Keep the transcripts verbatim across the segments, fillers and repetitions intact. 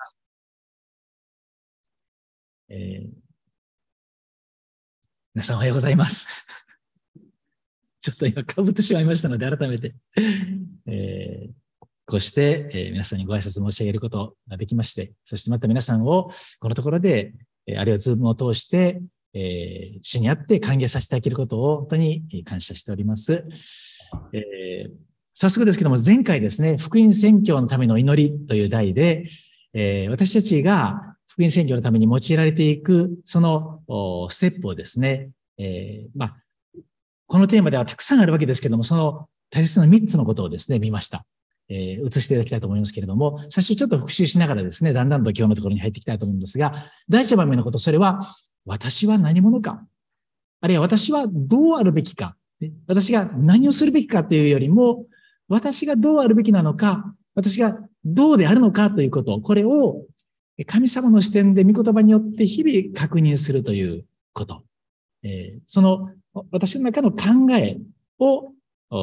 えー、皆さんおはようございます。ちょっと今被ってしまいましたので、改めて、えー、こうして、えー、皆さんにご挨拶申し上げることができまして、そしてまた皆さんをこのところで、えー、あるいはズームを通して、えー、主にあって歓迎させていただけることを本当に感謝しております。えー、早速ですけども、前回ですね、福音宣教のための祈りという題で、えー、私たちが福音宣教のために用いられていく、そのステップをですね、えー、まあ、このテーマではたくさんあるわけですけども、その大切なみっつのことをですね、見ました。えー、移していただきたいと思いますけれども、最初ちょっと復習しながらですね、だんだんと今日のところに入っていきたいと思うんですが、第一番目のこと、それは、私は何者か、あるいは私はどうあるべきか、私が何をするべきかというよりも、私がどうあるべきなのか、私がどうであるのかということ、これを神様の視点で御言葉によって日々確認するということ。えー、その私の中の考えを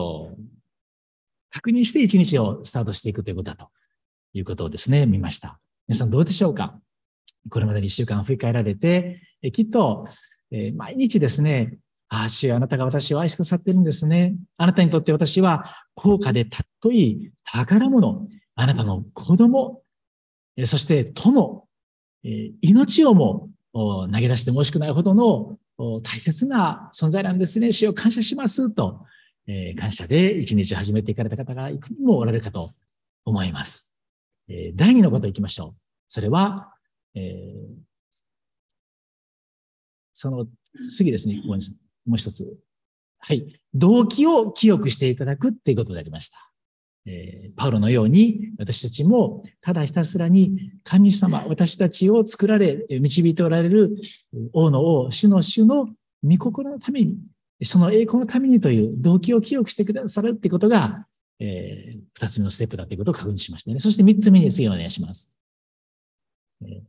確認して一日をスタートしていくということだということをですね、見ました。皆さんどうでしょうか？これまでに一週間振り返られて、えきっと、えー、毎日ですね、ああ、主よ、あなたが私を愛してくださってるんですね。あなたにとって私は高価でたっといい宝物、あなたの子供、えー、そして友、えー、命をも投げ出しても惜しくないほどの大切な存在なんですね。主を感謝しますと、えー、感謝で一日を始めていかれた方がいくつもおられるかと思います。えー、第二のことをいきましょう。それは、えー、その次ですね。ごめんなさい。もう一つ。はい。動機を記憶していただくっていうことでありました。えー、パウロのように私たちもただひたすらに神様、私たちを作られ、導いておられる王の王、主の主の御心のために、その栄光のためにという動機を記憶してくださるってことが、えー、二つ目のステップだということを確認しましたね。そして三つ目に次お願いします。えー、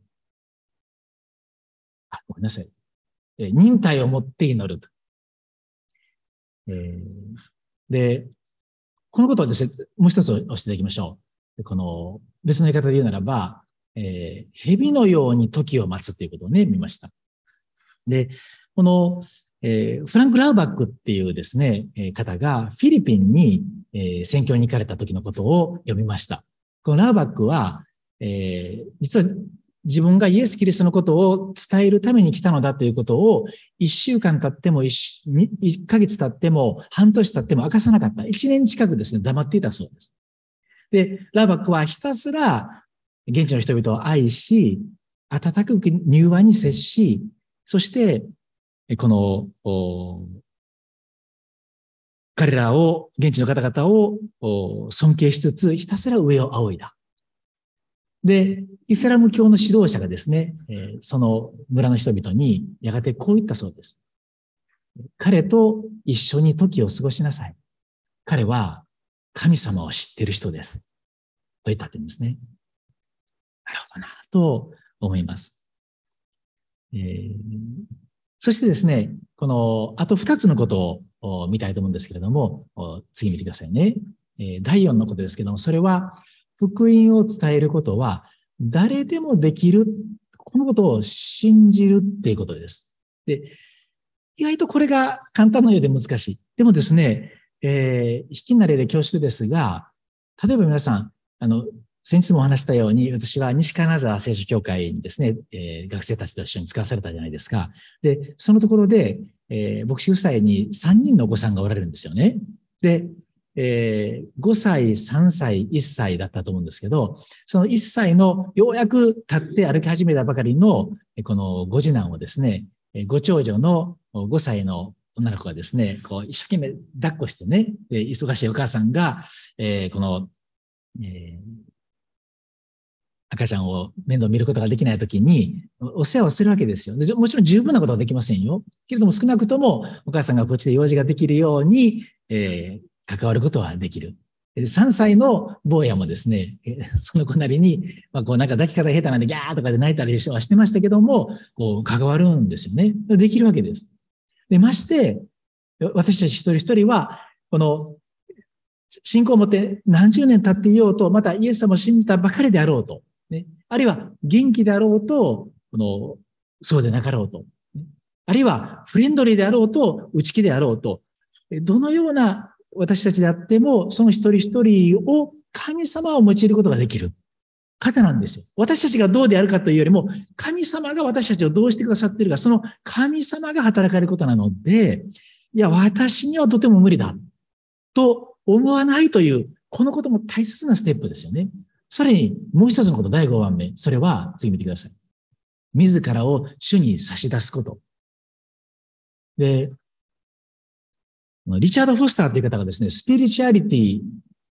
あ、ごめんなさい。えー、忍耐を持って祈ると。えー、で、このことをですね、もう一つ押していただきましょう。この別の言い方で言うならば、えー、蛇のように時を待つということをね、見ました。で、この、えー、フランク・ラウバックっていうですね、えー、方がフィリピンに、えー、宣教に行かれた時のことを読みました。このラウバックは、えー、実は自分がイエス・キリストのことを伝えるために来たのだということを、一週間経っても、一ヶ月経っても、半年経っても明かさなかった。一年近くですね、黙っていたそうです。で、ラーバックはひたすら現地の人々を愛し、温かく柔和に接し、そして、この、彼らを、現地の方々を尊敬しつつ、ひたすら上を仰いだ。で、イスラム教の指導者がですね、えー、その村の人々にやがてこう言ったそうです。彼と一緒に時を過ごしなさい。彼は神様を知っている人です。と言ったって言うんですね。なるほどな、と思います。えー、そしてですね、この、あと二つのことを見たいと思うんですけれども、次見てくださいね。えー、だいよんのことですけども、それは、福音を伝えることは誰でもできる。このことを信じるっていうことです。で、意外とこれが簡単なようで難しい。でもですね、えー、引きな例で恐縮ですが、例えば皆さん、あの、先日もお話したように、私は西金沢聖書協会にですね、えー、学生たちと一緒に使わされたじゃないですか。で、そのところで、えー、牧師夫妻にさんにんのお子さんがおられるんですよね。で、えー、ごさい、さんさい、いっさいだったと思うんですけど、そのいっさいのようやく立って歩き始めたばかりの、このご次男をですね、ご長女のごさいの女の子がですね、こう一生懸命抱っこしてね、忙しいお母さんが、えー、この、えー、赤ちゃんを面倒見ることができないときに、お世話をするわけですよ。もちろん十分なことはできませんよ。けれども少なくともお母さんがこっちで用事ができるように、えー、関わることはできる。さんさいの坊やもですね、その子なりに、まあ、こうなんか抱き方下手なんでギャーとかで泣いたりはしてましたけども、こう関わるんですよね。できるわけです。で、まして、私たち一人一人は、この信仰を持って何十年経っていようと、またイエス様を信じたばかりであろうと、 ね。あるいは元気であろうと、この、そうでなかろうと。あるいはフレンドリーであろうと、内気であろうと。どのような私たちであっても、その一人一人を神様を用いることができる方なんですよ。私たちがどうであるかというよりも、神様が私たちをどうしてくださっているか、その神様が働かれることなので、いや、私にはとても無理だと思わないという、このことも大切なステップですよね。それに、もう一つのこと、だいごばんめ。それは、次見てください。自らを主に差し出すこと。で、リチャード・フォスターという方がですね、スピリチュアリティ、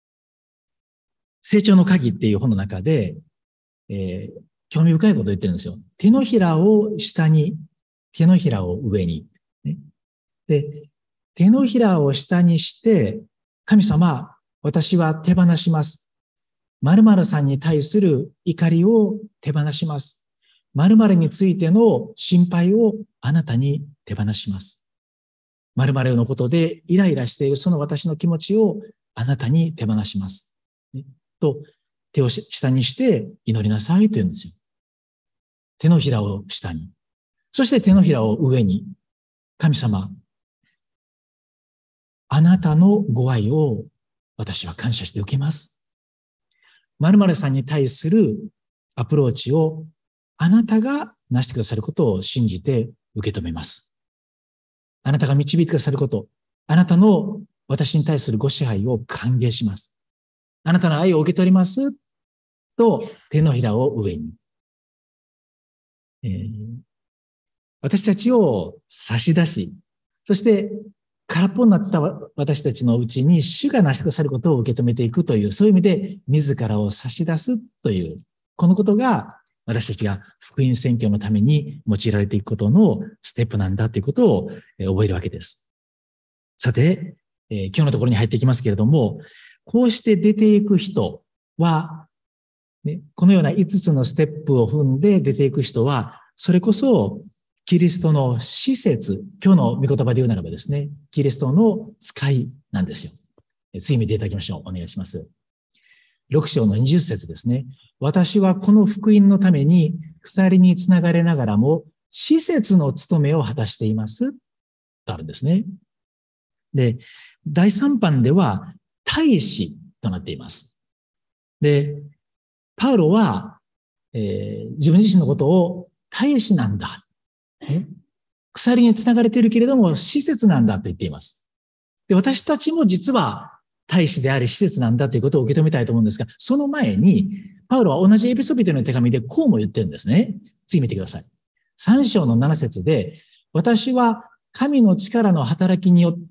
成長の鍵っていう本の中で、えー、興味深いことを言ってるんですよ。手のひらを下に、手のひらを上に。ね、で、手のひらを下にして、神様、私は手放します。〇〇さんに対する怒りを手放します。〇〇についての心配をあなたに手放します。〇〇のことでイライラしているその私の気持ちをあなたに手放します。ね、と、手を下にして祈りなさいと言うんですよ。手のひらを下に。そして手のひらを上に。神様、あなたのご愛を私は感謝して受けます。〇〇さんに対するアプローチをあなたがなしてくださることを信じて受け止めます。あなたが導いてくださること、あなたの私に対するご支配を歓迎します。あなたの愛を受け取りますと手のひらを上に。えー、私たちを差し出し、そして空っぽになった私たちのうちに主がなしてくださることを受け止めていくという、そういう意味で自らを差し出すという、このことが私たちが福音宣教のために用いられていくことのステップなんだということを覚えるわけです。さて、えー、今日のところに入っていきますけれども、こうして出ていく人は、ね、このようないつつのステップを踏んで出ていく人は、それこそキリストの施設、今日の御言葉で言うならばですね、キリストの使いなんですよ。次見ていただきましょう。お願いします。ろく章のにじゅっ節ですね。私はこの福音のために鎖につながれながらも、施設の務めを果たしています。とあるんですね。で、だいさん版では、大使となっています。で、パウロは、えー、自分自身のことを大使なんだ。鎖につながれているけれども、施設なんだと言っています。で、私たちも実は大使であり施設なんだということを受け止めたいと思うんですが、その前に、パウロは同じエピソビトの手紙でこうも言ってるんですね。次見てください。さん章のなな節で、私は神の力の働きによって、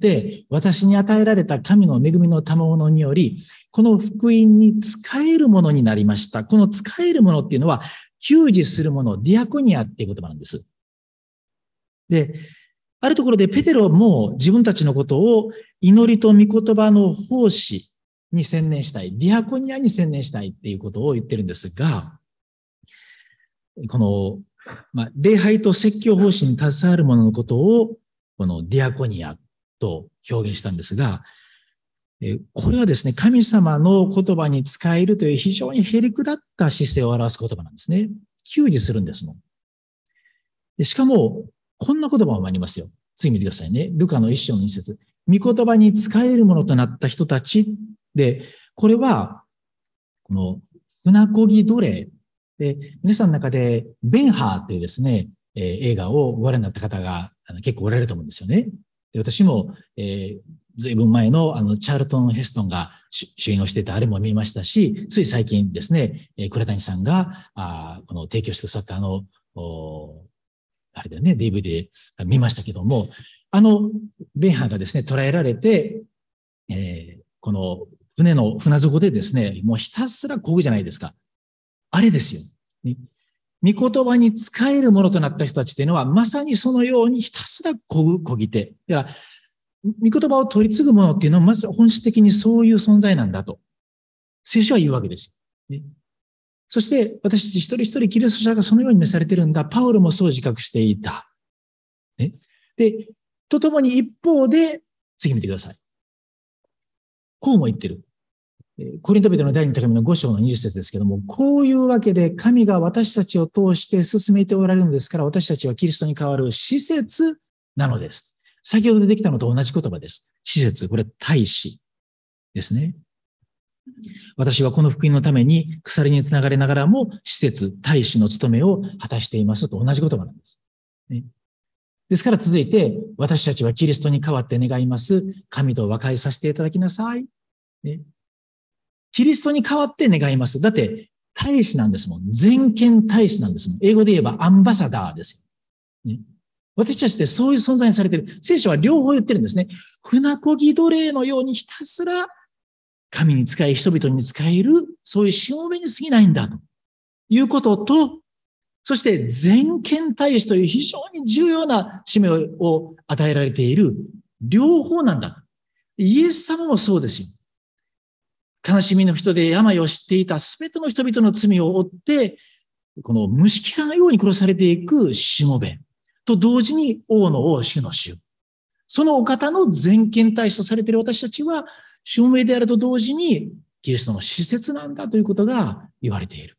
私に与えられた神の恵みの賜物により、この福音に使えるものになりました。この使えるものっていうのは、給仕するもの、ディアコニアっていう言葉なんです。で、あるところでペテロも自分たちのことを祈りと御言葉の奉仕に専念したい、ディアコニアに専念したいっていうことを言ってるんですが、この、まあ、礼拝と説教奉仕に携わる者のことを、このディアコニアと表現したんですが、これはですね、神様の言葉に使えるという非常にへりくだった姿勢を表す言葉なんですね。給仕するんですもん。でしかも、こんな言葉もありますよ。次見てくださいね。ルカの一章の一節。御言葉に使えるものとなった人たちで、これは、この、船漕ぎ奴隷。で、皆さんの中で、ベンハーというですね、えー、映画をご覧になった方が結構おられると思うんですよね。で、私も、えー、ずいぶん前の、あの、チャールトン・ヘストンが主演をしていたあれも見ましたし、つい最近ですね、えー、倉谷さんが、あこの提供してくださったあの、あれだよね、ディーブイディー 見ましたけども、あの、ベンハーがですね、捕らえられて、えー、この船の船底でですね、もうひたすら漕ぐじゃないですか。あれですよ。ね、御言葉に使えるものとなった人たちっていうのは、まさにそのようにひたすら漕ぐ、漕ぎ手。だから、御言葉を取り継ぐものっていうのは、まず本質的にそういう存在なんだと、聖書は言うわけですよ。ね、そして、私たち一人一人キリスト者がそのように召されているんだ。パウロもそう自覚していた。ね、で、とともに一方で、次見てください。こうも言ってる。 コリント人の第二の手紙のご章のにじゅっ節ですけども、こういうわけで神が私たちを通して進めておられるのですから、私たちはキリストに代わる使節なのです。先ほど出てきたのと同じ言葉です。使節、これ大使ですね。私はこの福音のために鎖につながれながらも、使節、大使の務めを果たしていますと同じ言葉なんです。ね、ですから続いて、私たちはキリストに代わって願います。神と和解させていただきなさい。ね、キリストに代わって願います。だって、大使なんですもん。全権大使なんですもん。英語で言えばアンバサダーですよ。ね、私たちってそういう存在にされている。聖書は両方言ってるんですね。船漕ぎ奴隷のようにひたすら神に仕え、人々に仕える、そういうしもべに過ぎないんだということと、そして全権大使という非常に重要な使命を与えられている両方なんだ。イエス様もそうですよ。悲しみの人で病を知っていたすべての人々の罪を負って、この虫牙のように殺されていくしもべと同時に王の王、主の主。そのお方の全権大使とされている私たちは、しもべであると同時にキリストの使節なんだということが言われている。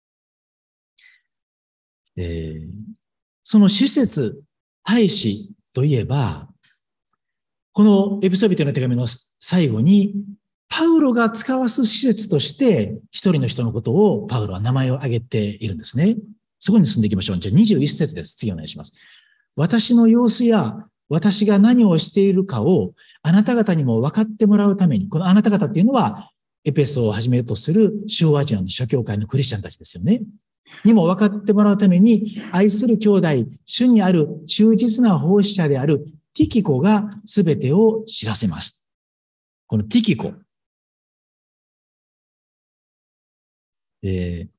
えー、その使節、大使といえば、このエペソビトの手紙の最後に、パウロが使わす使節として、一人の人のことをパウロは名前を挙げているんですね。そこに進んでいきましょう。じゃあにじゅういち節です。次お願いします。私の様子や私が何をしているかをあなた方にも分かってもらうために、このあなた方っていうのは、エペソをはじめとする小アジアの諸教会のクリスチャンたちですよね。にも分かってもらうために、愛する兄弟、主にある忠実な奉仕者であるティキコがすべてを知らせます。このティキコ。えー、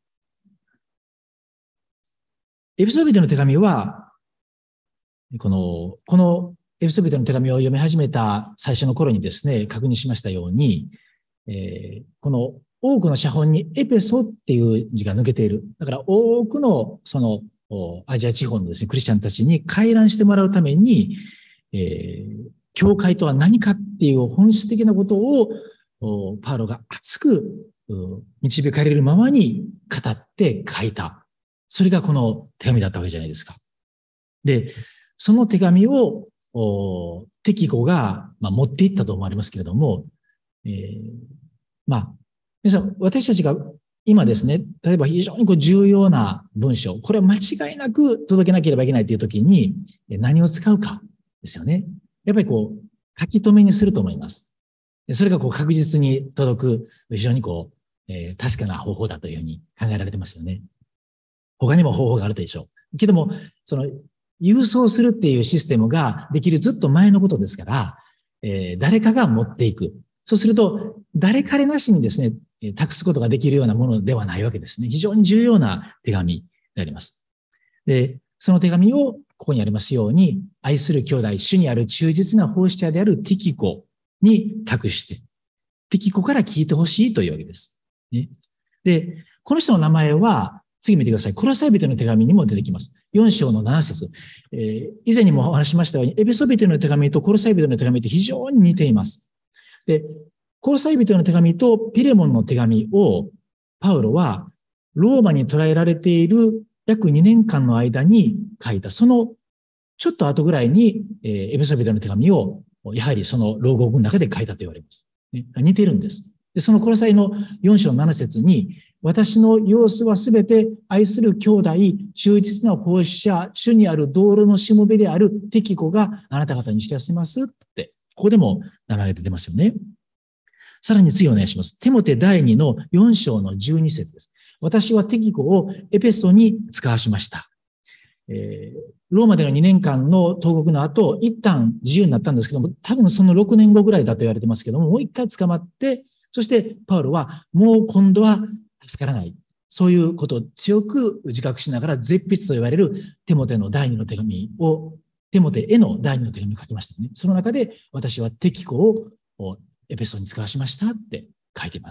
エペソビトの手紙は、この、このエペソビトの手紙を読み始めた最初の頃にですね、確認しましたように、えー、この多くの写本にエペソっていう字が抜けている。だから多くのそのアジア地方のですね、クリスチャンたちに回覧してもらうために、えー、教会とは何かっていう本質的なことをパウロが熱く導かれるままに語って書いた。それがこの手紙だったわけじゃないですか。で、その手紙をテキコが、まあ、持っていったと思われますけれども、えー、まあ、皆さん、私たちが今ですね、例えば非常にこう重要な文章、これは間違いなく届けなければいけないというときに何を使うかですよね。やっぱりこう書き留めにすると思います。それがこう確実に届く非常にこう、えー、確かな方法だというふうに考えられてますよね。他にも方法があるでしょう。けども、その郵送するっていうシステムができるずっと前のことですから、えー、誰かが持っていく。そうすると、誰彼なしにですね、託すことができるようなものではないわけですね。非常に重要な手紙であります。で、その手紙をここにありますように、愛する兄弟、主にある忠実な奉仕者であるティキコに託して、ティキコから聞いてほしいというわけです。ね、で、この人の名前は、次見てください。コロサイ人の手紙にも出てきます。よん章のなな節。えー、以前にもお話ししましたように、エペソ人の手紙とコロサイ人の手紙って非常に似ています。で、コロサイ人の手紙とピレモンの手紙をパウロはローマに捕らえられている約にねんかんの間に書いた、そのちょっと後ぐらいにエペソ人の手紙をやはりその牢獄の中で書いたと言われます。似てるんです。で、そのコロサイのよん章なな節に、私の様子はすべて愛する兄弟、忠実な奉仕者、主にある道路のしもべであるテキコがあなた方に知らせますって、ここでも名前が出てますよね。さらに次お願いします。テモテ第二のよん章のじゅうに節です。私はテキコをエペソに使わしました。えー、ローマでのにねんかんの投獄の後、一旦自由になったんですけども、多分そのろくねんごぐらいだと言われてますけども、もう一回捕まって、そしてパウロはもう今度は助からない。そういうことを強く自覚しながら、絶筆と言われるテモテの第二の手紙を、テモテへの第二の手紙を書きましたね。その中で私はテキコをエペソに使わしましたって書いています。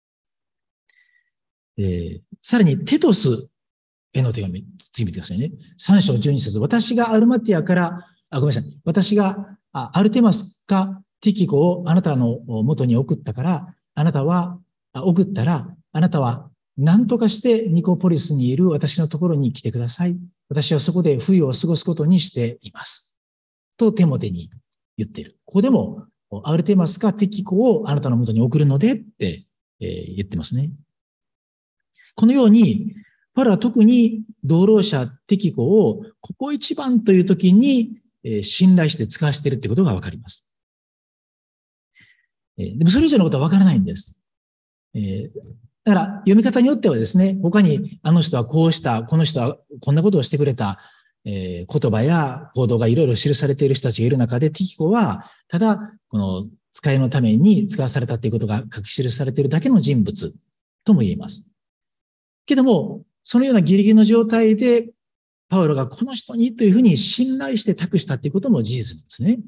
えー、さらにテトスへの手紙、次見てくださいね。さん章じゅうに節。私がアルマティアから、あ、ごめんなさい。私があアルテマスかティキコをあなたの元に送ったから、 あなたは、送ったら、あなたは何とかしてニコポリスにいる私のところに来てください。私はそこで冬を過ごすことにしています。とテモテに言っている。ここでも、アルテマスかテキコをあなたのもとに送るのでって、えー、言ってますね。このように、パウロは特に同労者テキコをここ一番という時に、えー、信頼して使わせているってことがわかります。えー、でもそれ以上のことはわからないんです。えー、だから読み方によってはですね、他にあの人はこうした、この人はこんなことをしてくれた、えー、言葉や行動がいろいろ記されている人たちがいる中で、ティキコはただこの使いのために使わされたということが書き記されているだけの人物とも言えます。けども、そのようなギリギリの状態で、パウロがこの人にというふうに信頼して託したということも事実なんですね。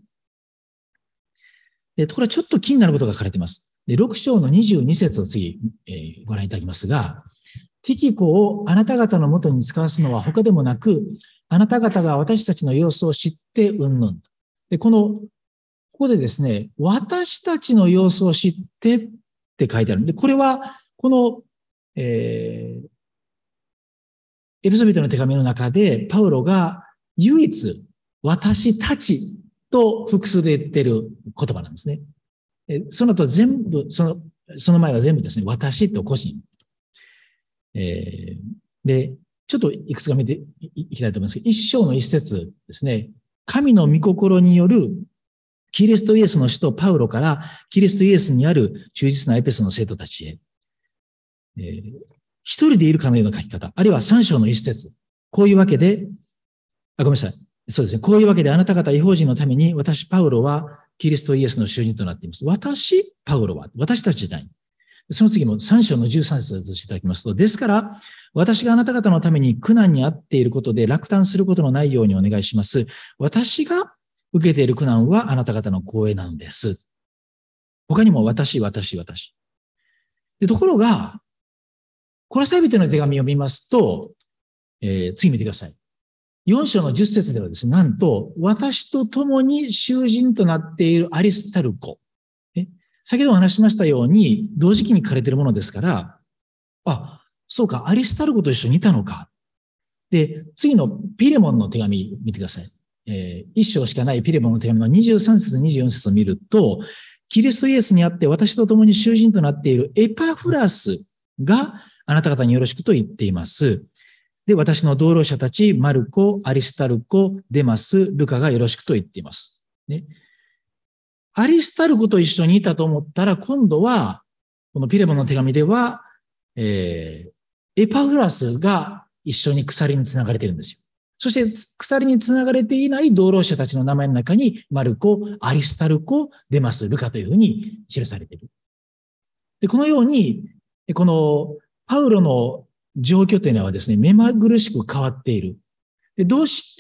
で、ところがちょっと気になることが書かれています。で、ろく章のにじゅうに節を次、えー、ご覧いただきますが、ティキコをあなた方のもとに使わすのは他でもなく、あなた方が私たちの様子を知ってうんぬん。で、この、ここでですね、私たちの様子を知ってって書いてある。で、これは、この、えー、エペソビトの手紙の中で、パウロが唯一、私たちと複数で言っている言葉なんですね。その後全部、その、その前は全部ですね、私と個人。えー、で、ちょっといくつか見ていきたいと思いますけど、一章の一節ですね、神の御心によるキリストイエスの使徒パウロからキリストイエスにある忠実なエペソの生徒たちへ、えー、一人でいるかのような書き方、あるいは三章の一節、こういうわけで、あ、ごめんなさい。そうですね。こういうわけであなた方違法人のために私パウロはキリストイエスの囚人となっています。私、パウロは、私たちじゃない。その次もさん章のじゅうさん節を図していただきますと、ですから、私があなた方のために苦難にあっていることで落胆することのないようにお願いします。私が受けている苦難はあなた方の光栄なのです。他にも私、私、私。でところが、コロサイ人の手紙を見ますと、えー、次見てください。よん章のじゅっ節ではですね、なんと、私と共に囚人となっているアリスタルコ。先ほどお話しましたように、同時期に書かれているものですから、あ、そうか、アリスタルコと一緒にいたのか。で、次のピレモンの手紙見てください。えー、一章しかないピレモンの手紙のにじゅうさん節、にじゅうよん節を見ると、キリストイエスにあって私と共に囚人となっているエパフラスがあなた方によろしくと言っています。で、私の同労者たち、マルコ、アリスタルコ、デマス、ルカがよろしくと言っています。ね。アリスタルコと一緒にいたと思ったら、今度は、このピレモンの手紙では、えー、エパフラスが一緒に鎖につながれているんですよ。そして、鎖につながれていない同労者たちの名前の中に、マルコ、アリスタルコ、デマス、ルカというふうに記されている。で、このように、このパウロの状況というのはですね、目まぐるしく変わっている。で、どうして、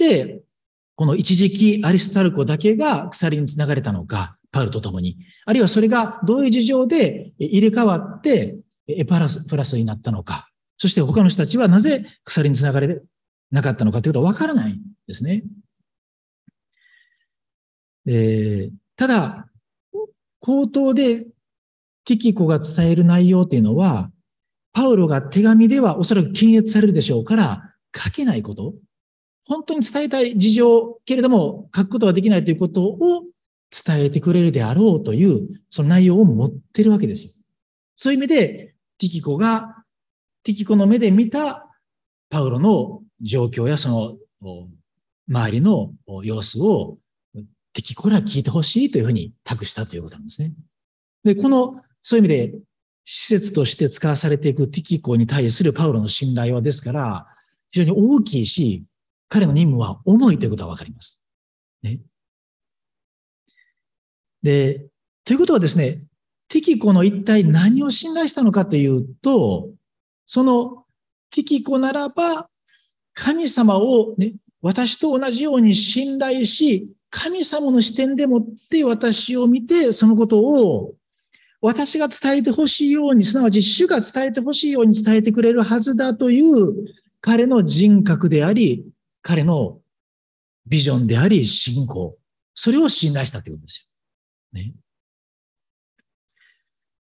この一時期アリスタルコだけが鎖につながれたのか、パウロと共に。あるいはそれがどういう事情で入れ替わってエパラスプラスになったのか。そして他の人たちはなぜ鎖につながれなかったのかということはわからないんですね。えー、ただ、口頭でティキコが伝える内容というのは、パウロが手紙ではおそらく検閲されるでしょうから書けないこと。本当に伝えたい事情けれども書くことはできないということを伝えてくれるであろうという、その内容を持ってるわけですよ。そういう意味で、ティキコが、ティキコの目で見たパウロの状況やその周りの様子をティキコから聞いてほしいというふうに託したということなんですね。で、この、そういう意味で、施設として使わされていくティキコに対するパウロの信頼はですから、非常に大きいし、彼の任務は重いということはわかります。ね。で、ということはですね、ティキコの一体何を信頼したのかというと、そのティキコならば、神様をね、私と同じように信頼し、神様の視点でもって私を見て、そのことを私が伝えてほしいように、すなわち主が伝えてほしいように伝えてくれるはずだという彼の人格であり、彼のビジョンであり、信仰。それを信頼したということですよ。ね。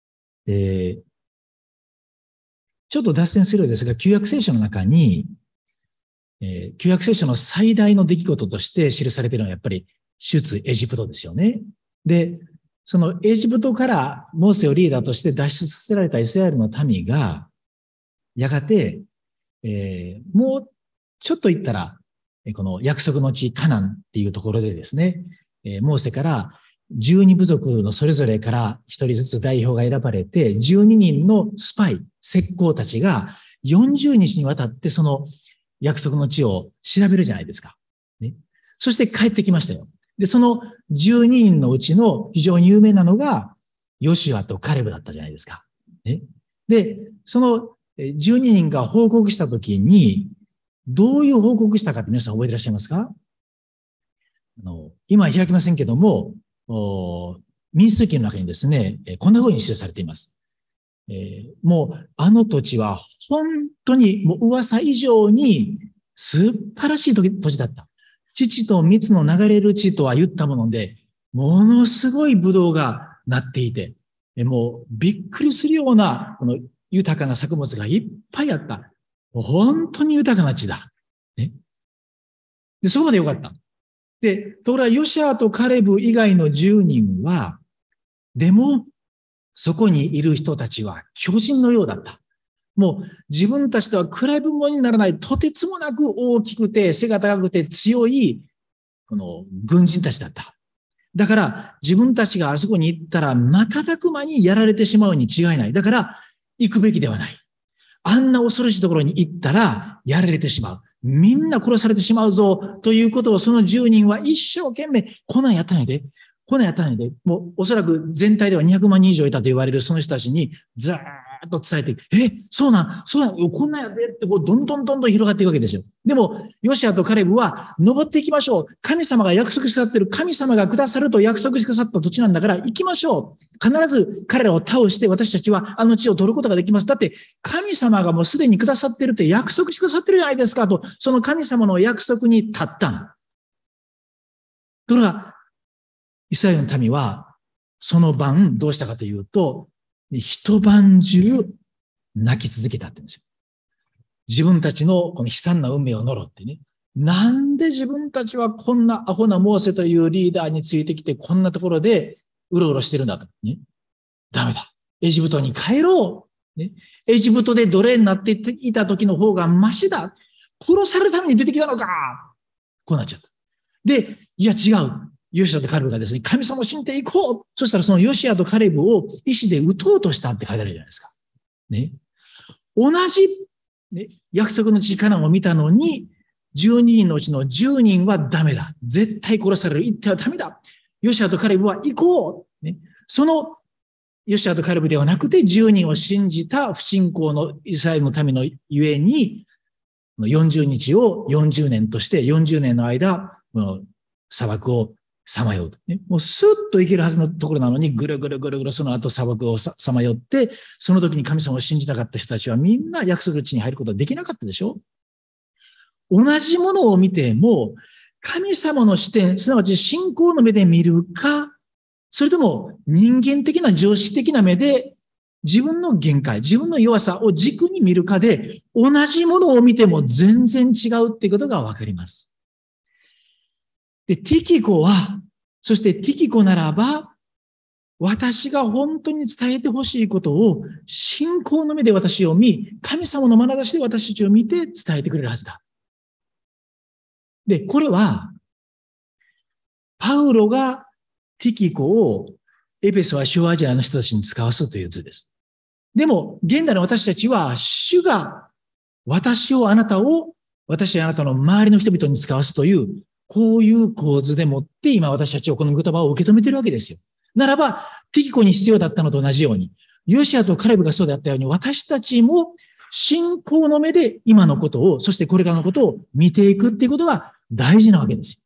えー、ちょっと脱線するようですが、旧約聖書の中に、えー、旧約聖書の最大の出来事として記されているのはやっぱり出エジプトですよね。で、そのエジプトからモーセをリーダーとして脱出させられたイスラエルの民が、やがて、えー、もうちょっと行ったら、この約束の地カナンっていうところでですね、えー、モーセからじゅうに部族のそれぞれから一人ずつ代表が選ばれて、じゅうににんのスパイ、石膏たちがよんじゅうにちにわたってその約束の地を調べるじゃないですか。ね、そして帰ってきましたよ。で、そのじゅうににんのうちの非常に有名なのが、ヨシュアとカレブだったじゃないですか。ね、で、そのじゅうににんが報告したときに、どういう報告したかって皆さん覚えていらっしゃいますか？あの今は開きませんけども、民数記の中にですね、こんな風に記されています。えー、もう、あの土地は本当にもう噂以上に素晴らしい土地だった。乳と蜜の流れる地とは言ったもので、ものすごいブドウがなっていて、もうびっくりするようなこの豊かな作物がいっぱいあった。もう本当に豊かな地だ。ね、で、そこまでよかった。で、ところがヨシアとカレブ以外のじゅうにんは、でも、そこにいる人たちは巨人のようだった。もう自分たちとは比べ物にならない、とてつもなく大きくて背が高くて強い、この軍人たちだった。だから自分たちがあそこに行ったら瞬く間にやられてしまうに違いない。だから行くべきではない。あんな恐ろしいところに行ったらやられてしまう。みんな殺されてしまうぞということをそのじゅうにんは一生懸命こんなんやったんやで。こんなんやったんやで。もうおそらく全体ではにひゃくまんにん以上いたと言われるその人たちにずーっと伝えていく。え、そうなん、そうなん、こんなんやでってこうどんどんどんどん広がっていくわけですよ。でも、ヨシアとカレブは登っていきましょう。神様が約束してくださってる、神様がくださると約束してくださった土地なんだから行きましょう。必ず彼らを倒して私たちはあの地を取ることができます。だって神様がもうすでにくださってるって約束してくださってるじゃないですかと、その神様の約束に立ったん。ところが、イスラエルの民はその晩どうしたかというと、一晩中泣き続けたって言うんですよ。自分たちのこの悲惨な運命を呪ってね。なんで自分たちはこんなアホなモーセというリーダーについてきてこんなところでうろうろしてるんだと。ね、ダメだ。エジプトに帰ろう。ね、エジプトで奴隷になっていた時の方がマシだ。殺されるために出てきたのか。こうなっちゃった。で、いや違う。ヨシアとカレブがですね、神様を信じていこう。そしたらそのヨシアとカレブを石で撃とうとしたって書いてあるじゃないですか。ね。同じ、ね、約束の地カナンを見たのに、じゅうににんのうちのじゅうにんはダメだ。絶対殺される。行ってはダメだ。ヨシアとカレブは行こう。ね。そのヨシアとカレブではなくてじゅうにんを信じた不信仰のイスラエルの民のゆえに、よんじゅうにちをよんじゅうねんとしてよんじゅうねんの間、砂漠をさまようと、ね。もうスッと行けるはずのところなのに、ぐるぐるぐるぐるその後砂漠をさまよって、その時に神様を信じなかった人たちはみんな約束の地に入ることはできなかったでしょ。同じものを見ても、神様の視点、すなわち信仰の目で見るか、それとも人間的な常識的な目で自分の限界、自分の弱さを軸に見るかで、同じものを見ても全然違うっていうことがわかります。で、ティキコは、そしてティキコならば、私が本当に伝えてほしいことを信仰の目で私を見、神様の眼差しで私たちを見て伝えてくれるはずだ。で、これは、パウロがティキコをエペソは小アジアの人たちに使わすという図です。でも、現代の私たちは、主が私をあなたを、私やあなたの周りの人々に使わすという、こういう構図でもって今私たちはこの言葉を受け止めているわけですよ。ならば、ティキコに必要だったのと同じように、ヨシアとカレブがそうであったように、私たちも信仰の目で今のことを、そしてこれからのことを見ていくっていうことが大事なわけですよ。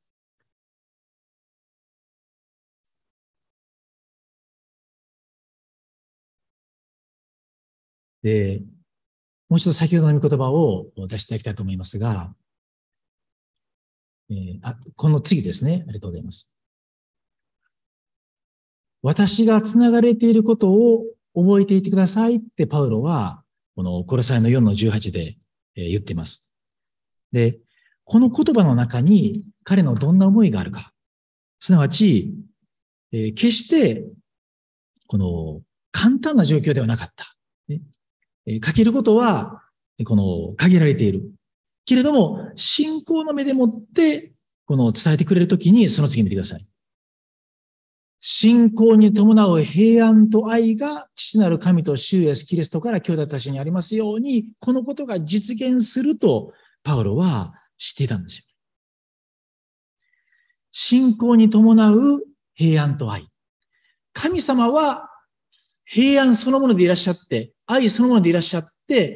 で、もう一度先ほどの御言葉を出していただきたいと思いますが、えー、あ、この次ですね。ありがとうございます。私がつながれていることを覚えていてくださいってパウロは、このコロサイのよんのじゅうはちで言っています。で、この言葉の中に彼のどんな思いがあるか。すなわち、えー、決して、この簡単な状況ではなかった。ねえー、書けることは、この限られている。けれども、信仰の目でもって、この伝えてくれるときに、その次見てください。信仰に伴う平安と愛が父なる神と主イエスキリストから兄弟たちにありますように、このことが実現すると、パウロは知っていたんですよ。信仰に伴う平安と愛。神様は平安そのものでいらっしゃって、愛そのものでいらっしゃって、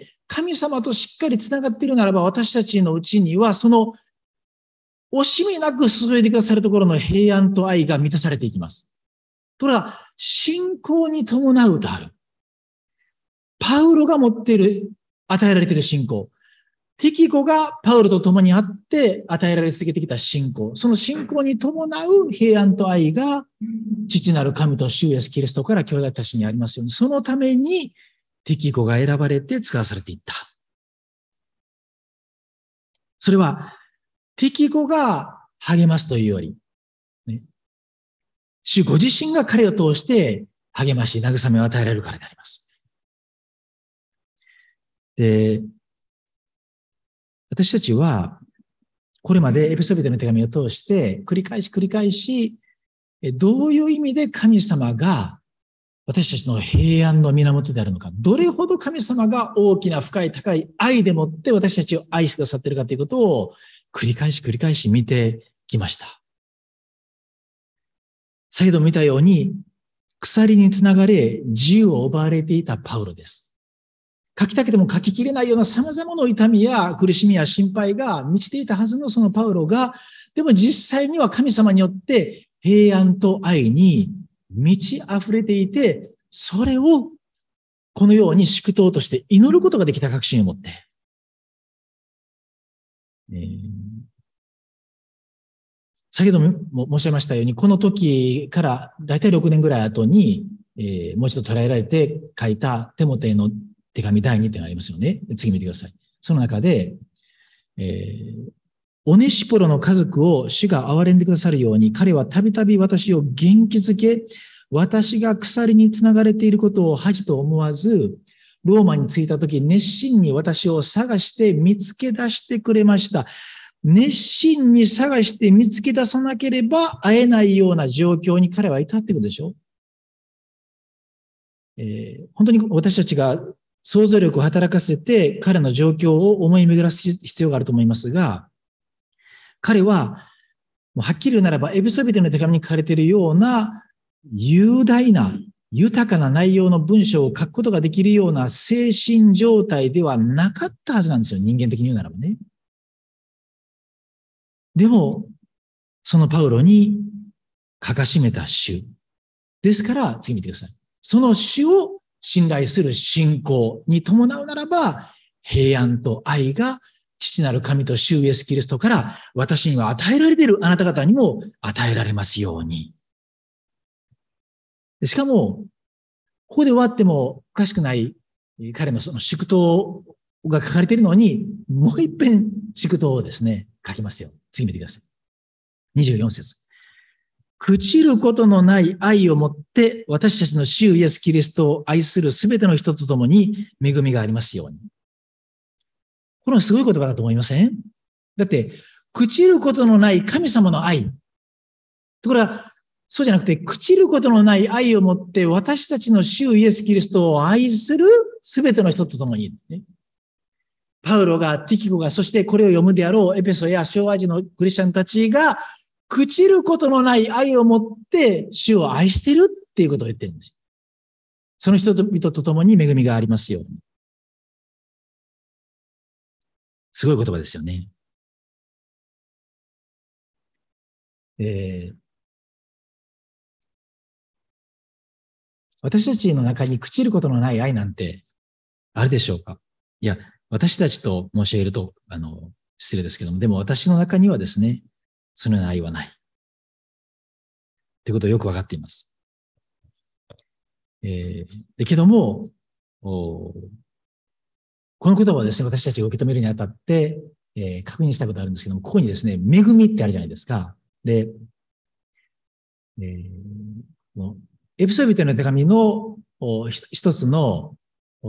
神様としっかりつながっているならば、私たちのうちには、その惜しみなく注いでくださるところの平安と愛が満たされていきます。ところが、信仰に伴うとある。パウロが持っている、与えられている信仰。ティキコがパウロと共にあって与えられ続けてきた信仰。その信仰に伴う平安と愛が、父なる神と主イエスキリストから兄弟たちにありますように、そのためにティキコが選ばれて使わされていった。それは、ティキコが励ますというより、ね、主ご自身が彼を通して励まし、慰めを与えられるからであります。で、私たちは、これまでエペソビテの手紙を通して、繰り返し繰り返し、どういう意味で神様が私たちの平安の源であるのか、どれほど神様が大きな深い高い愛でもって私たちを愛してくださっているかということを繰り返し繰り返し見てきました。先ほど見たように、鎖につながれ、自由を奪われていたパウロです。書きたくても書ききれないような様々な痛みや苦しみや心配が満ちていたはずのそのパウロが、でも実際には神様によって平安と愛に満ち溢れていて、それをこのように祝祷として祈ることができた確信を持って。えー、先ほども申し上げましたように、この時からだいたいろくねんぐらい後に、えー、もう一度捉えられて書いたテモテの手紙だいにてんありますよね。次見てください。その中で、えー、オネシポロの家族を主が憐れんでくださるように、彼はたびたび私を元気づけ、私が鎖につながれていることを恥と思わず、ローマに着いたとき熱心に私を探して見つけ出してくれました。熱心に探して見つけ出さなければ会えないような状況に彼は至っているでしょ。えー、本当に私たちが想像力を働かせて彼の状況を思い巡らす必要があると思いますが、彼は、もうはっきり言うならば、エペソビテの手紙に書かれているような雄大な、豊かな内容の文章を書くことができるような精神状態ではなかったはずなんですよ。人間的に言うならばね。でも、そのパウロに書かしめた主。ですから、次見てください。その主を信頼する信仰に伴うならば、平安と愛が父なる神と主イエスキリストから私には与えられているあなた方にも与えられますように。しかも、ここで終わってもおかしくない彼のその祝祷が書かれているのに、もう一遍祝祷をですね、書きますよ。次見てください。にじゅうよん節。朽ちることのない愛をもって私たちの主イエスキリストを愛するすべての人と共に恵みがありますように。これはすごい言葉だと思いません？だって、朽ちることのない神様の愛。ところが、そうじゃなくて、朽ちることのない愛をもって私たちの主イエスキリストを愛するすべての人と共に、ね。パウロが、ティキコが、そしてこれを読むであろうエペソや昭和時のクリスチャンたちが、朽ちることのない愛をもって主を愛してるっていうことを言ってるんですよ。その人々と共に恵みがありますように。すごい言葉ですよね。えー、私たちの中に朽ちることのない愛なんてあるでしょうか？いや、私たちと申し上げると、あの、失礼ですけども、でも私の中にはですね、そのような愛はない。ということをよくわかっています。 えー、だけども、この言葉をですね、私たちが受け止めるにあたって、えー、確認したことあるんですけども、ここにですね、恵みってあるじゃないですか。で、えー、のエピソビトへの手紙の一つの、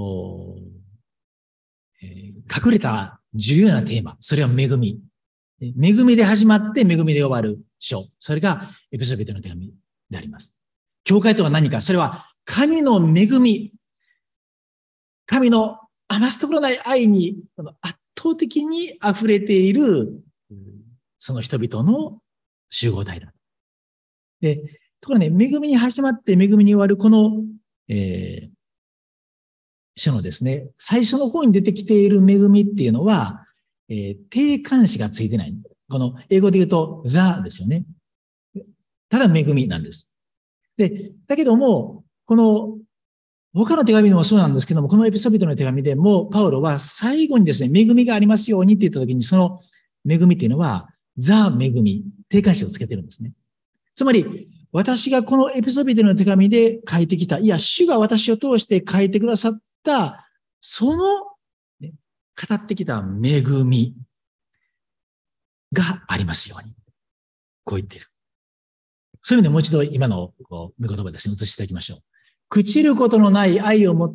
えー、隠れた重要なテーマ、それは恵み。恵みで始まって恵みで終わる書。それがエピソビトの手紙であります。教会とは何か？それは神の恵み。神の余すところない愛に圧倒的に溢れている、その人々の集合体だ。で、ところね、恵みに始まって恵みに終わるこの、えー、書のですね、最初の方に出てきている恵みっていうのは、えー、定冠詞がついてない。この英語で言うと the ですよね。ただ恵みなんです。で、だけども、この他の手紙でもそうなんですけども、このエピソビトの手紙でも、パウロは最後にですね、恵みがありますようにって言ったときに、その恵みっていうのは、ザ・恵み、定冠詞をつけてるんですね。つまり、私がこのエピソビトの手紙で書いてきた、いや、主が私を通して書いてくださった、その、ね、語ってきた恵みがありますように。こう言っている。そういう意味でもう一度今の御言葉ですね、移していただきましょう。朽ちることのない愛をもって、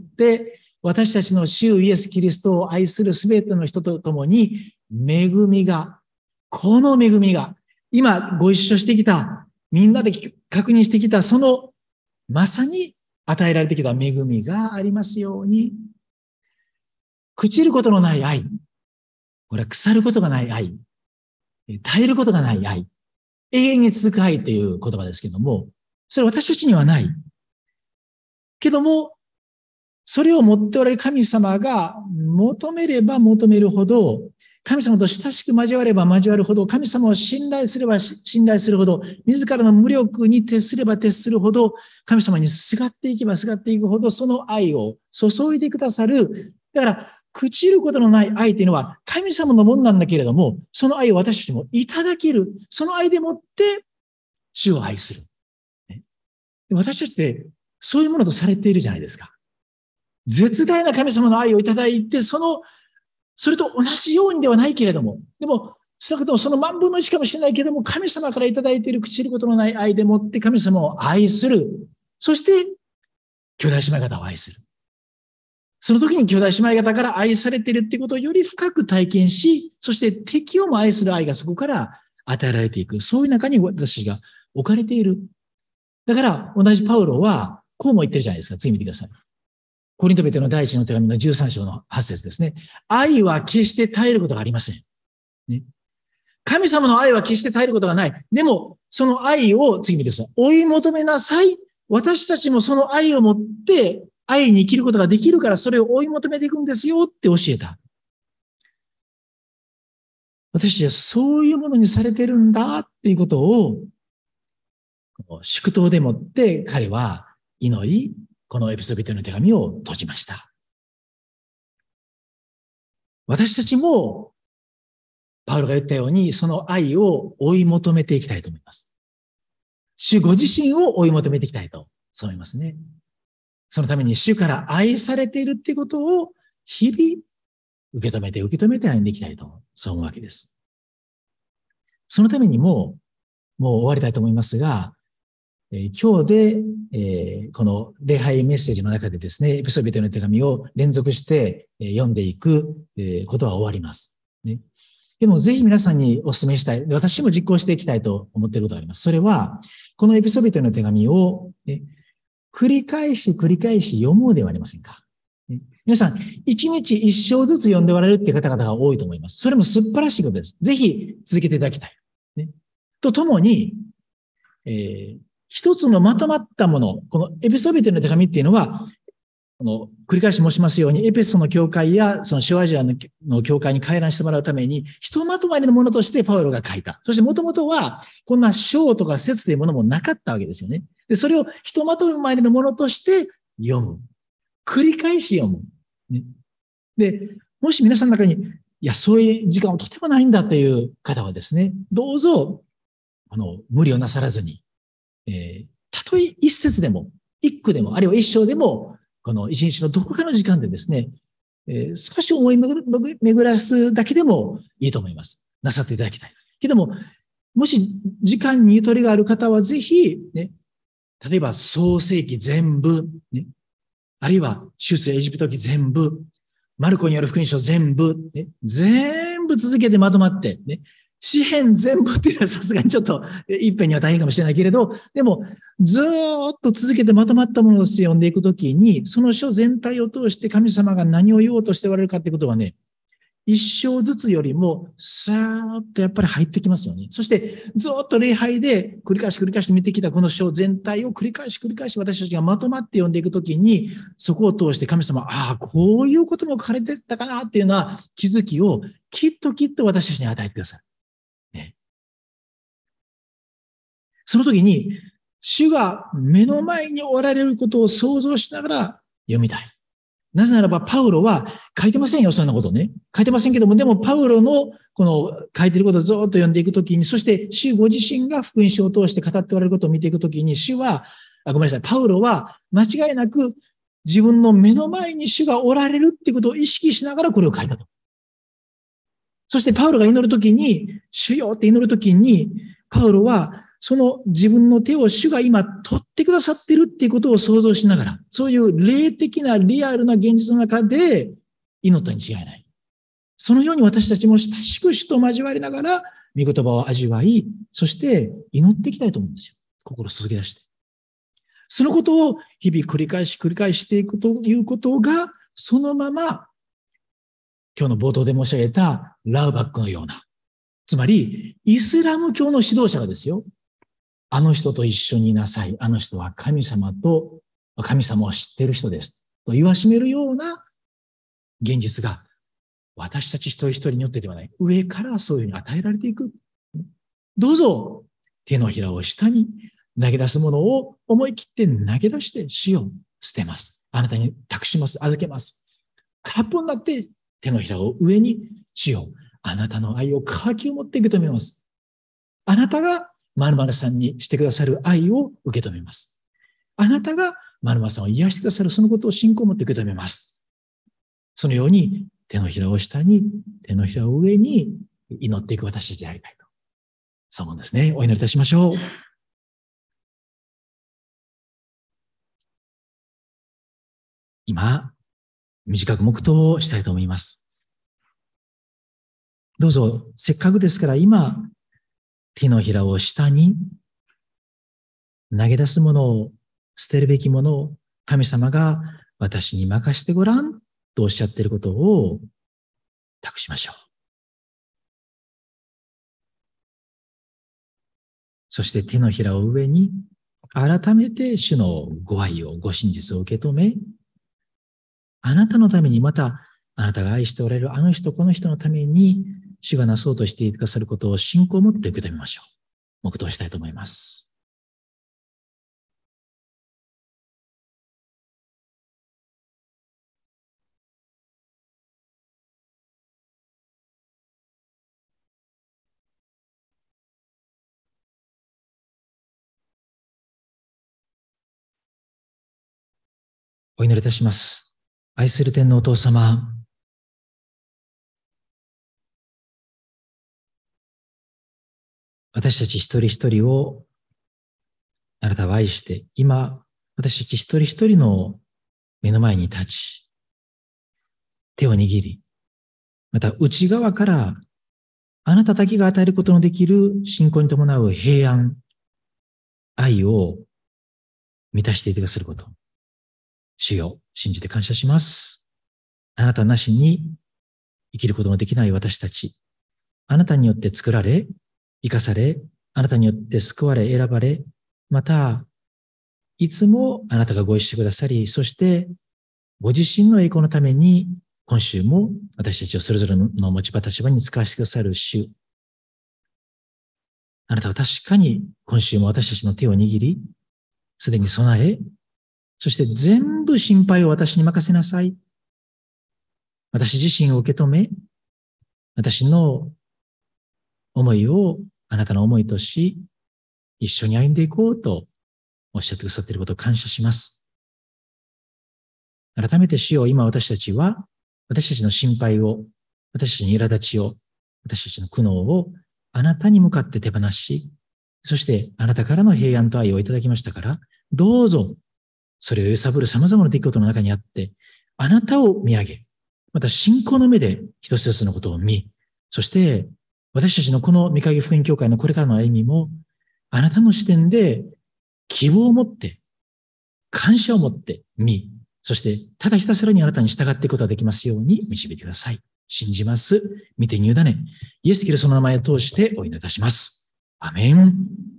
私たちの主イエス・キリストを愛するすべての人と共に、恵みが、この恵みが、今ご一緒してきた、みんなで確認してきた、その、まさに与えられてきた恵みがありますように、朽ちることのない愛、これは腐ることがない愛、耐えることがない愛、永遠に続く愛という言葉ですけども、それ私たちにはない。けども、それを持っておられる神様が求めれば求めるほど、神様と親しく交われば交わるほど、神様を信頼すれば信頼するほど、自らの無力に徹すれば徹するほど、神様にすがっていけばすがっていくほど、その愛を注いでくださる。だから、朽ちることのない愛というのは、神様のものなんだけれども、その愛を私たちもいただける。その愛でもって、主を愛する。私たちってそういうものとされているじゃないですか。絶大な神様の愛をいただいて、その、それと同じようにではないけれども、でも、少なくともその万分の一かもしれないけれども、神様からいただいている朽ちることのない愛でもって神様を愛する。そして、兄弟姉妹方を愛する。その時に兄弟姉妹方から愛されているっていうことをより深く体験し、そして敵をも愛する愛がそこから与えられていく。そういう中に私が置かれている。だから、同じパウロは、こうも言ってるじゃないですか。次見てください。コリント人の第一の手紙のじゅうさん章のはち節ですね。愛は決して絶えることがありません。ね、神様の愛は決して絶えることがない。でも、その愛を、次見てください。追い求めなさい。私たちもその愛を持って、愛に生きることができるから、それを追い求めていくんですよって教えた。私たちはそういうものにされてるんだっていうことを、祝祷でもって彼は祈り、このエピソビトの手紙を閉じました。私たちも、パウロが言ったように、その愛を追い求めていきたいと思います。主ご自身を追い求めていきたいと、そう思いますね。そのために主から愛されているっていうことを日々受け止めて受け止めて歩んでいきたいと、そう思うわけです。そのためにも、もう終わりたいと思いますが、えー、今日で、えー、この礼拝メッセージの中でですね、エピソビトの手紙を連続して、えー、読んでいく、えー、ことは終わります。ね。でもぜひ皆さんにお勧めしたい、私も実行していきたいと思っていることがあります。それは、このエピソビトの手紙を、ね、繰り返し繰り返し読もうではありませんか。ね、皆さん、一日一章ずつ読んでおられるっていう方々が多いと思います。それも素晴らしいことです。ぜひ続けていただきたい。ね、とともに、えー一つのまとまったもの、このエピソビトの手紙っていうのは、この繰り返し申しますように、エペソの教会やその小アジアの教会に回覧してもらうために、ひとまとまりのものとしてパウロが書いた。そしてもともとは、こんな章とか節というものもなかったわけですよね。で、それをひとまとまりのものとして読む。繰り返し読む。ね、で、もし皆さんの中に、いや、そういう時間はとてもないんだという方はですね、どうぞ、あの、無理をなさらずに、えー、たとえ一節でも、 一句でも、あるいは一章でも、この一日のどこかの時間でですね、えー、少し思い巡らすだけでもいいと思います。なさっていただきたい。けども、もし時間にゆとりがある方はぜひ、ね、例えば創世記全部、ね、あるいは出エジプト記全部、マルコによる福音書全部、ね、全部続けてまとまって、ね、詩編全部っていうのはさすがにちょっと一遍には大変かもしれないけれど、でもずーっと続けてまとまったものとして読んでいくときに、その書全体を通して神様が何を言おうとしておられるかってことはね、一章ずつよりも、さーっとやっぱり入ってきますよね。そして、ずっと礼拝で繰り返し繰り返し見てきたこの章全体を繰り返し繰り返し私たちがまとまって読んでいくときに、そこを通して神様、ああ、こういうことも書かれてたかなっていうような気づきをきっときっと私たちに与えてください。ね、その時に、主が目の前におられることを想像しながら読みたい。なぜならば、パウロは書いてませんよ、そんなことね。書いてませんけども、でも、パウロの、この、書いてることをずっと読んでいくときに、そして、主ご自身が福音書を通して語っておられることを見ていくときに、主は、あ、ごめんなさい、パウロは、間違いなく、自分の目の前に主がおられるっていうことを意識しながらこれを書いたと。そして、パウロが祈るときに、主よって祈るときに、パウロは、その自分の手を主が今取ってくださってるっていうことを想像しながら、そういう霊的なリアルな現実の中で祈ったに違いない。そのように私たちも親しく主と交わりながら、御言葉を味わい、そして祈っていきたいと思うんですよ。心を注ぎ出して。そのことを日々繰り返し繰り返していくということが、そのまま、今日の冒頭で申し上げたラウバックのような、つまり、イスラム教の指導者がですよ、あの人と一緒にいなさい。あの人は神様と、神様を知っている人です。と言わしめるような現実が、私たち一人一人によってではない。上からそういうふうに与えられていく。どうぞ、手のひらを下に投げ出すものを思い切って投げ出して、主を捨てます。あなたに託します。預けます。空っぽになって手のひらを上に、主よ、あなたの愛を渇きを持って受け止めます。あなたが〇〇さんにしてくださる愛を受け止めます。あなたが〇〇さんを癒してくださるそのことを信仰を持って受け止めます。そのように手のひらを下に、手のひらを上に祈っていく私たちでありたいと。そう思うんですね。お祈りいたしましょう。今、短く黙祷をしたいと思います。どうぞ、せっかくですから今、手のひらを下に投げ出すものを、捨てるべきものを神様が私に任してごらんとおっしゃっていることを託しましょう。そして手のひらを上に改めて主のご愛を、ご真実を受け止め、あなたのためにまたあなたが愛しておられるあの人この人のために主がなそうとしてくださることを信仰を持って受け止めましょう。黙祷したいと思います。お祈りいたします。愛する天のお父様、私たち一人一人をあなたは愛して、今、私たち一人一人の目の前に立ち、手を握り、また内側からあなただけが与えることのできる信仰に伴う平安、愛を満たしていてくださること。主よ、信じて感謝します。あなたなしに生きることのできない私たち。あなたによって作られ、生かされ、あなたによって救われ、選ばれ、また、いつもあなたがご一緒くださり、そしてご自身の栄光のために、今週も私たちをそれぞれの持ち場立場に使わせてくださる主。あなたは確かに今週も私たちの手を握り、すでに備え、そして全部心配を私に任せなさい。私自身を受け止め、私の思いをあなたの思いとし、一緒に歩んでいこうとおっしゃってくださっていることを感謝します。改めて主よ、今私たちは、私たちの心配を、私たちの苛立ちを、私たちの苦悩をあなたに向かって手放し、そしてあなたからの平安と愛をいただきましたから、どうぞそれを揺さぶる様々な出来事の中にあって、あなたを見上げ、また信仰の目で一つ一つのことを見、そして私たちのこの御影福音教会のこれからの歩みも、あなたの視点で希望を持って、感謝を持って見、そしてただひたすらにあなたに従っていくことができますように導いてください。信じます。見てに委ね、イエスキリストの名前を通してお祈りいたします。アメン。